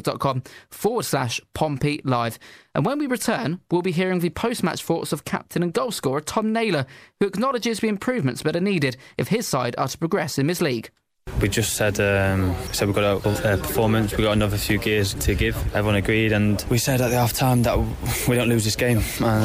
facebook.com/Pompey Live. And when we return, we'll be hearing the post-match thoughts of captain and goal scorer Tom Naylor, who acknowledges the improvements that are needed if his side are to progress in this league. We just said we've got a performance, we've got another few gears to give. Everyone agreed, and we said at the half-time that we don't lose this game,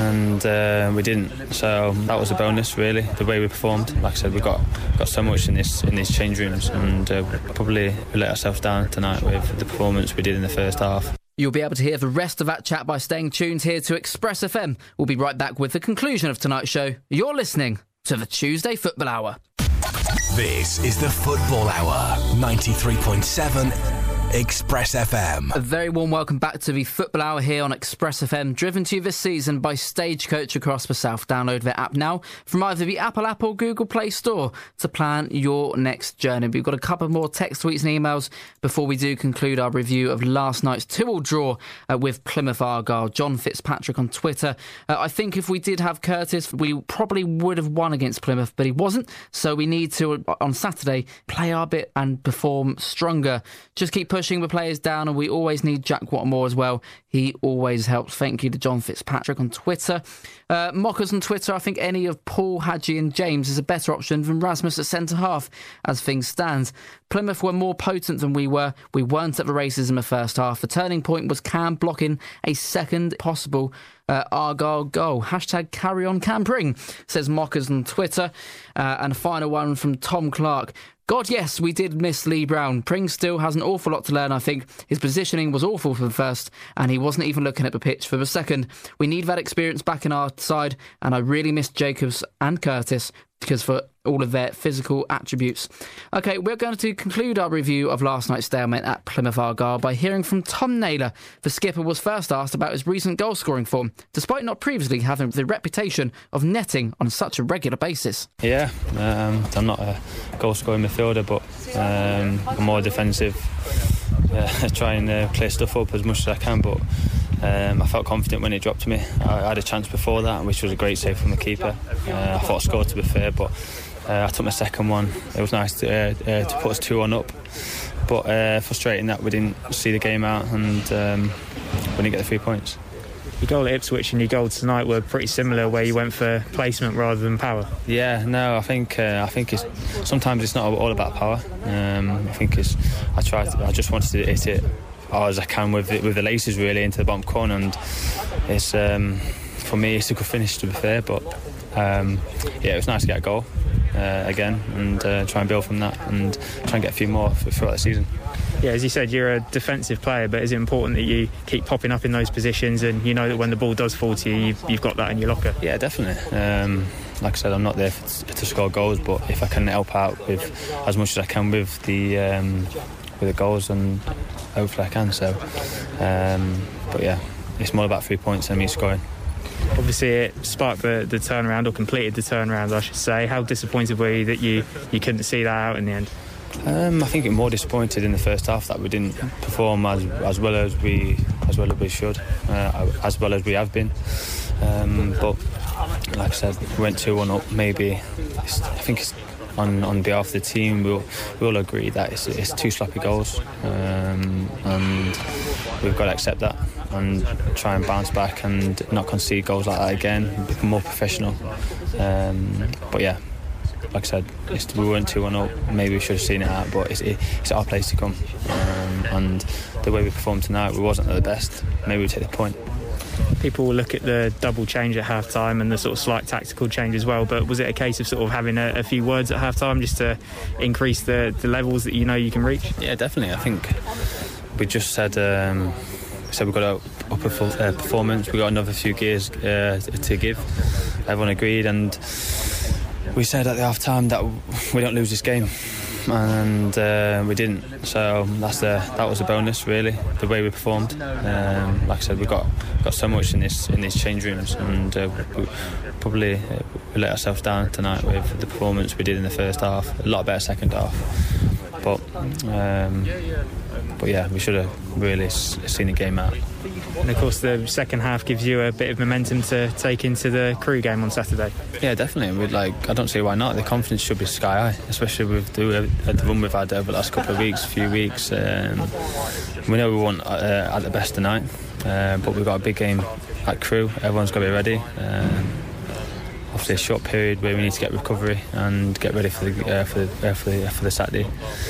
and we didn't. So that was a bonus, really, the way we performed. Like I said, we've got so much in these change rooms, and probably let ourselves down tonight with the performance we did in the first half. You'll be able to hear the rest of that chat by staying tuned here to Express FM. We'll be right back with the conclusion of tonight's show. You're listening to the Tuesday Football Hour. This is the Football Hour, 93.7 Express FM. A very warm welcome back to the Football Hour here on Express FM, driven to you this season by Stagecoach across the south. Download their app now from either the Apple app or Google Play Store to plan your next journey. We've got a couple more text, tweets and emails before we do conclude our review of last night's 2-2 draw with Plymouth Argyle. John Fitzpatrick on Twitter. I think if we did have Curtis, we probably would have won against Plymouth, but he wasn't. So we need to, on Saturday, play our bit and perform stronger. Just keep pushing the players down, and we always need Jack Watmore as well. He always helps. Thank you to John Fitzpatrick on Twitter. Mockers on Twitter, I think any of Paul, Hadji and James is a better option than Rasmus at centre-half as things stand. Plymouth were more potent than we were. We weren't at the races in the first half. The turning point was Cam blocking a second possible Argyle goal. Hashtag carry on Campering, says Mockers on Twitter. And a final one from Tom Clark. God, yes, we did miss Lee Brown. Pring still has an awful lot to learn, I think. His positioning was awful for the first, and he wasn't even looking at the pitch for the second. We need that experience back in our side, and I really missed Jacobs and Curtis because for all of their physical attributes. OK, we're going to conclude our review of last night's stalemate at Plymouth Argyle by hearing from Tom Naylor. The skipper was first asked about his recent goal-scoring form, despite not previously having the reputation of netting on such a regular basis. Yeah, I'm not a goal-scoring midfielder, but I'm more defensive. Try and clear stuff up as much as I can, but I felt confident when it dropped to me. I had a chance before that, which was a great save from the keeper. I thought I scored, to be fair, but I took my second one. It was nice to put us 2-1 up, but frustrating that we didn't see the game out and we didn't get the 3 points. Your goal at Ipswich and your goal tonight were pretty similar, where you went for placement rather than power. Yeah, no, I think it's sometimes it's not all about power. I think I just wanted to hit it hard as I can with the laces really into the bottom corner, and it's for me it's a good finish, to be fair. But it was nice to get a goal again and try and build from that and try and get a few more throughout the season. Yeah, as you said, you're a defensive player, but is it important that you keep popping up in those positions and you know that when the ball does fall to you, you've got that in your locker? Yeah, definitely. Like I said, I'm not there to score goals, but if I can help out with as much as I can with the goals, and hopefully I can. So, but yeah, it's more about 3 points than me scoring. Obviously, it sparked the turnaround, or completed the turnaround, I should say. How disappointed were you that you couldn't see that out in the end? I think I'm more disappointed in the first half that we didn't perform as well as we should, as well as we have been. But like I said, we went 2-1 up. Maybe I think it's on behalf of the team, we all agree that it's 2 sloppy goals, and we've got to accept that and try and bounce back and not concede goals like that again. Become more professional. But yeah. Like I said, we weren't 2-1 up. Maybe we should have seen it out, but it's our place to come. And the way we performed tonight, we wasn't at the best. Maybe we take the point. People will look at the double change at half-time and the sort of slight tactical change as well, but was it a case of sort of having a few words at half-time just to increase the levels that you know you can reach? Yeah, definitely. I think we just said we've got to up a full performance. We've got another few gears to give. Everyone agreed, and we said at the half-time that we don't lose this game, and we didn't. So that was a bonus, really, the way we performed. Like I said, we got so much in these change rooms, and we probably let ourselves down tonight with the performance we did in the first half. A lot better second half, but yeah, we should have really seen the game out. And of course the second half gives you a bit of momentum to take into the Crewe game on Saturday. Yeah, definitely. I don't see why not. The confidence should be sky high, especially with the run we've had over the last few weeks. We know we won't at the best tonight, but we've got a big game at Crewe. Everyone's got to be ready. Obviously a short period where we need to get recovery and get ready for the Saturday.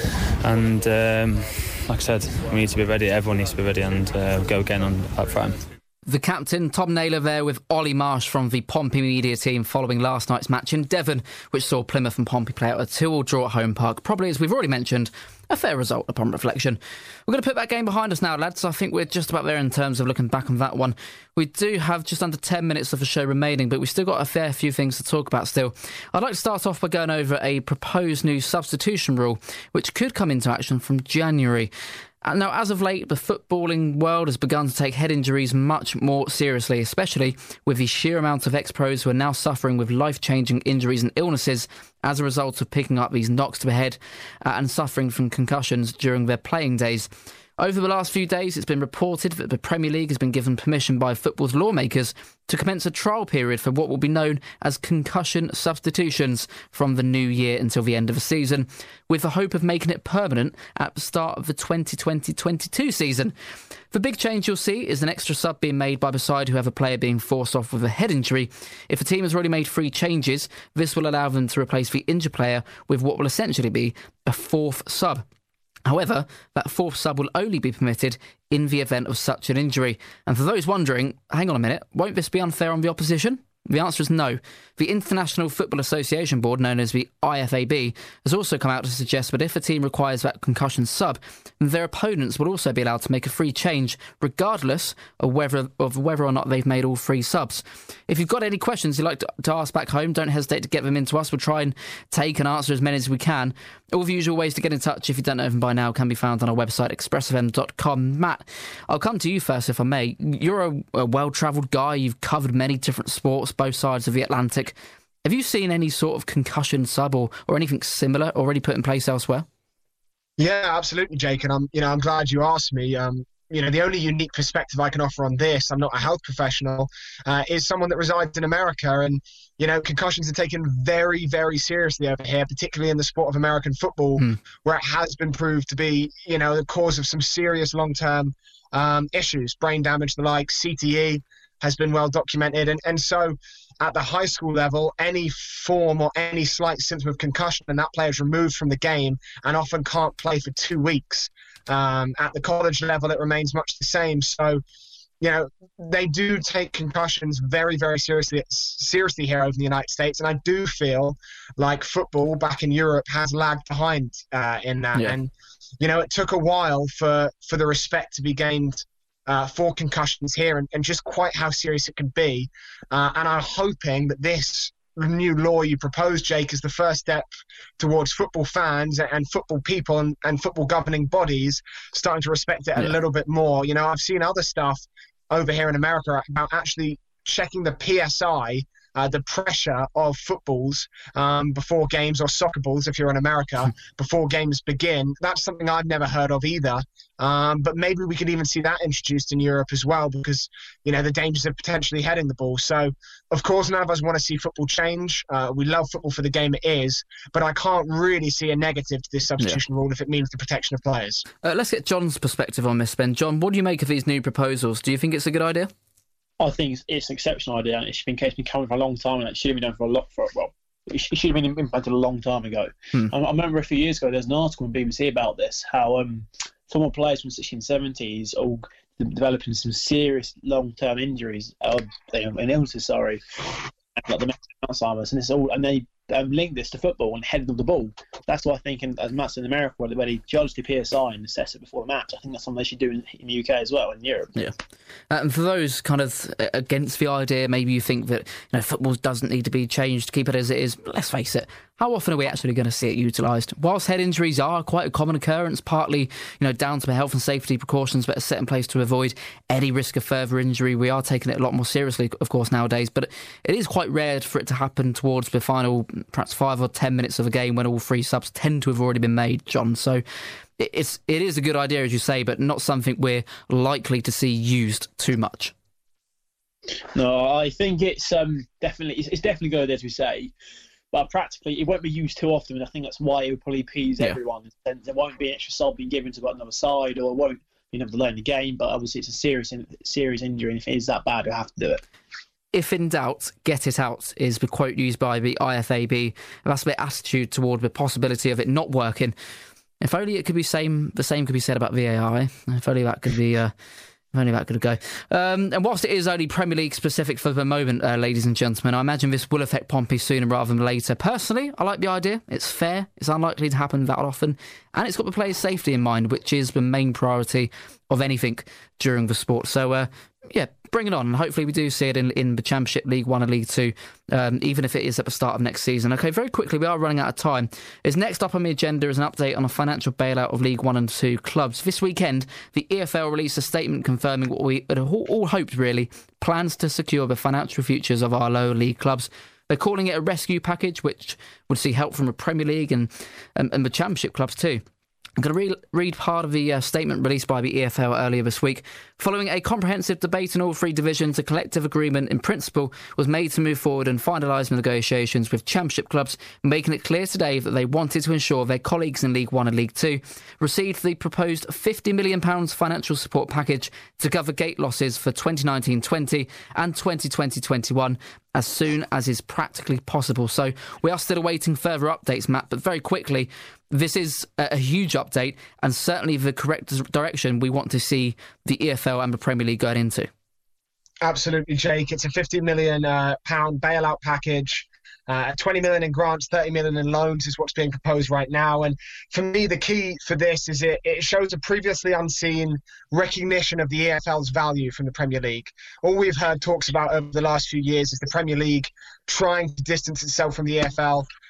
And like I said, we need to be ready. Everyone needs to be ready and go again up front. The captain, Tom Naylor, there with Ollie Marsh from the Pompey media team following last night's match in Devon, which saw Plymouth and Pompey play out a 2-2 draw at Home Park. Probably, as we've already mentioned, a fair result upon reflection. We're going to put that game behind us now, lads. I think we're just about there in terms of looking back on that one. We do have just under 10 minutes of the show remaining, but we've still got a fair few things to talk about still. I'd like to start off by going over a proposed new substitution rule, which could come into action from January. Now, as of late, the footballing world has begun to take head injuries much more seriously, especially with the sheer amount of ex-pros who are now suffering with life-changing injuries and illnesses as a result of picking up these knocks to the head and suffering from concussions during their playing days. Over the last few days, it's been reported that the Premier League has been given permission by football's lawmakers to commence a trial period for what will be known as concussion substitutions from the new year until the end of the season, with the hope of making it permanent at the start of the 2020-22 season. The big change you'll see is an extra sub being made by the side who have a player being forced off with a head injury. If a team has already made 3 changes, this will allow them to replace the injured player with what will essentially be a 4th sub. However, that 4th sub will only be permitted in the event of such an injury. And for those wondering, hang on a minute, won't this be unfair on the opposition? The answer is no. The International Football Association Board, known as the IFAB, has also come out to suggest that if a team requires that concussion sub, their opponents will also be allowed to make a free change, regardless of whether or not they've made all 3 subs. If you've got any questions you'd like to ask back home, don't hesitate to get them into us. We'll try and take and answer as many as we can. All the usual ways to get in touch, if you don't know them by now, can be found on our website, expressfm.com. Matt, I'll come to you first, if I may. You're a well-travelled guy. You've covered many different sports, both sides of the Atlantic. Have you seen any sort of concussion sub or anything similar already put in place elsewhere? Yeah, absolutely, Jake. And I'm glad you asked me. the only unique perspective I can offer on this, I'm not a health professional, is someone that resides in America. And, concussions are taken very, very seriously over here, particularly in the sport of American football, where it has been proved to be, the cause of some serious long-term issues, brain damage, the like. CTE has been well documented. And so at the high school level, any form or any slight symptom of concussion, and that player is removed from the game and often can't play for 2 weeks. At the college level, it remains much the same. So, they do take concussions very, very seriously here over the United States. And I do feel like football back in Europe has lagged behind in that. Yeah. And, it took a while for the respect to be gained for concussions here and just quite how serious it can be. And I'm hoping that this new law you propose, Jake, is the first step towards football fans and football people and football governing bodies starting to respect it a little bit more. I've seen other stuff over here in America about actually checking the PSI, the pressure of footballs before games, or soccer balls if you're in America, before games begin. That's something I've never heard of either. But maybe we could even see that introduced in Europe as well, because, the dangers of potentially heading the ball. So, of course, none of us want to see football change. We love football for the game it is, but I can't really see a negative to this substitution rule if it means the protection of players. Let's get John's perspective on this, Ben. John, what do you make of these new proposals? Do you think it's a good idea? I think it's an exceptional idea, and it's been coming for a long time, and it should have been done it should have been implemented a long time ago. I remember a few years ago, there's an article in BBC about this, how former players from the 1670s all developing some serious long-term injuries, and illnesses, like the Alzheimer's, and it's all, and they link this to football and heading of the ball. That's what I think, as much in America, where they judge the PSI and assess it before the match. I think that's something they should do in the UK as well, in Europe. Yeah. And for those kind of against the idea, maybe you think that football doesn't need to be changed, keep it as it is. Let's face it, how often are we actually going to see it utilised? Whilst head injuries are quite a common occurrence, partly down to the health and safety precautions that are set in place to avoid any risk of further injury, we are taking it a lot more seriously, of course, nowadays. But it is quite rare for it to happen towards the final, perhaps 5 or 10 minutes of a game when all 3 subs tend to have already been made, John. So it is a good idea, as you say, but not something we're likely to see used too much. No, I think it's definitely good, as we say. But practically, it won't be used too often, and I think that's why it would probably appease everyone. And there won't be an extra sub being given to another side, or it won't be enough to learn the game. But obviously, it's a serious injury, and if it is that bad, you'll have to do it. If in doubt, get it out, is the quote used by the IFAB. And that's their attitude toward the possibility of it not working. If only it could be the same could be said about VAR. If only that could be... If only that could go. And whilst it is only Premier League specific for the moment, ladies and gentlemen, I imagine this will affect Pompey sooner rather than later. Personally, I like the idea. It's fair. It's unlikely to happen that often. And it's got the players' safety in mind, which is the main priority of anything during the sport. So, bring it on. And hopefully we do see it in the Championship, League 1 and League 2, even if it is at the start of next season. Okay, very quickly, we are running out of time. Next up on the agenda is an update on a financial bailout of League 1 and 2 clubs. This weekend, the EFL released a statement confirming what we had all hoped, really, plans to secure the financial futures of our lower league clubs. They're calling it a rescue package, which would see help from the Premier League and the Championship clubs too. I'm going to read part of the statement released by the EFL earlier this week. Following a comprehensive debate in all 3 divisions, a collective agreement in principle was made to move forward and finalise negotiations with Championship clubs, making it clear today that they wanted to ensure their colleagues in League 1 and League 2 received the proposed £50 million financial support package to cover gate losses for 2019-20 and 2020-21 as soon as is practically possible. So we are still awaiting further updates, Matt, but very quickly, this is a huge update and certainly the correct direction we want to see the EFL and the Premier League going into. Absolutely, Jake. It's a £50 million bailout package. 20 million in grants, 30 million in loans is what's being proposed right now. And for me, the key for this is it shows a previously unseen recognition of the EFL's value from the Premier League. All we've heard talks about over the last few years is the Premier League trying to distance itself from the EFL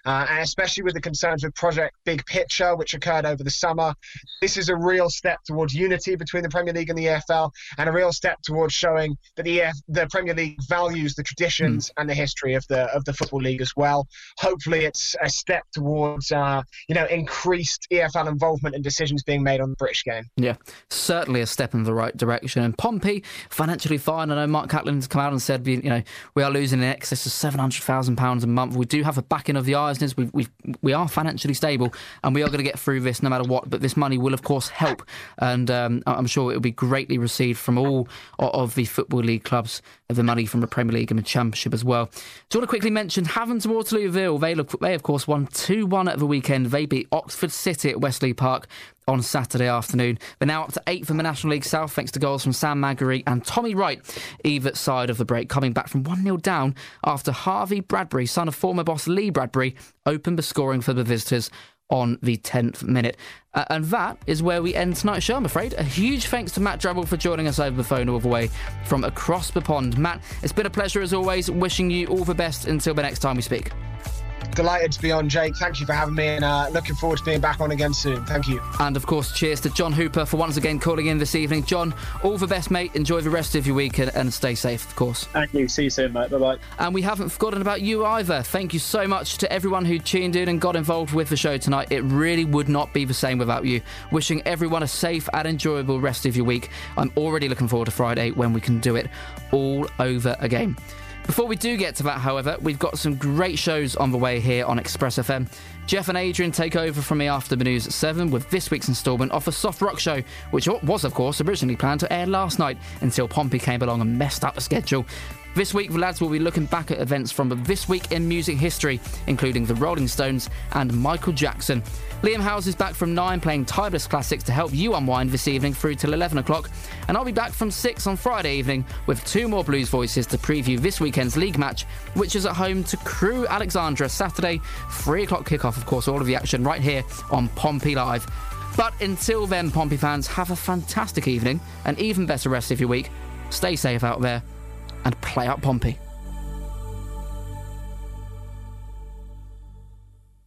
and especially with the concerns with Project Big Picture, which occurred over the summer. This is a real step towards unity between the Premier League and the EFL, and a real step towards showing that the Premier League values the traditions and the history of the Football League as well. Hopefully it's a step towards increased EFL involvement and decisions being made on the British game. Yeah, certainly a step in the right direction. And Pompey, financially fine. I know Mark Catlin's come out and said, we are losing in excess of £700,000 a month. We do have a backing of the Eisners. We are financially stable, and we are going to get through this no matter what. But this money will, of course, help. And I'm sure it will be greatly received from all of the Football League clubs, of the money from the Premier League and the Championship as well. Do you want to quickly mention Havant and Waterloo Vale? They, of course, won 2-1 at the weekend. They beat Oxford City at Wesley Park on Saturday afternoon. They're now up to 8th in the National League South, thanks to goals from Sam Maggery and Tommy Wright either side of the break, coming back from 1-0 down after Harvey Bradbury, son of former boss Lee Bradbury, opened the scoring for the visitors on the 10th minute. And that is where we end tonight's show, I'm afraid. A huge thanks to Matt Drabble for joining us over the phone all the way from across the pond. Matt, it's been a pleasure as always. Wishing you all the best until the next time we speak. Delighted to be on, Jake. Thank you for having me, and looking forward to being back on again soon. Thank you. And of course, cheers to John Hooper for once again calling in this evening. John, all the best, mate. Enjoy the rest of your week and stay safe, of course. Thank you. See you soon, mate. Bye-bye. And we haven't forgotten about you either. Thank you so much to everyone who tuned in and got involved with the show tonight. It really would not be the same without you. Wishing everyone a safe and enjoyable rest of your week. I'm already looking forward to Friday when we can do it all over again. Before we do get to that, however, we've got some great shows on the way here on Express FM. Jeff and Adrian take over from me after the news at 7 with this week's instalment of the Soft Rock Show, which was, of course, originally planned to air last night until Pompey came along and messed up the schedule. This week, the lads will be looking back at events from This Week in Music History, including the Rolling Stones and Michael Jackson. Liam Howes is back from 9 playing timeless classics to help you unwind this evening through till 11 o'clock. And I'll be back from 6 on Friday evening with 2 more Blues voices to preview this weekend's league match, which is at home to Crewe Alexandra Saturday, 3 o'clock kickoff, of course, all of the action right here on Pompey Live. But until then, Pompey fans, have a fantastic evening, an even better rest of your week. Stay safe out there and play out Pompey.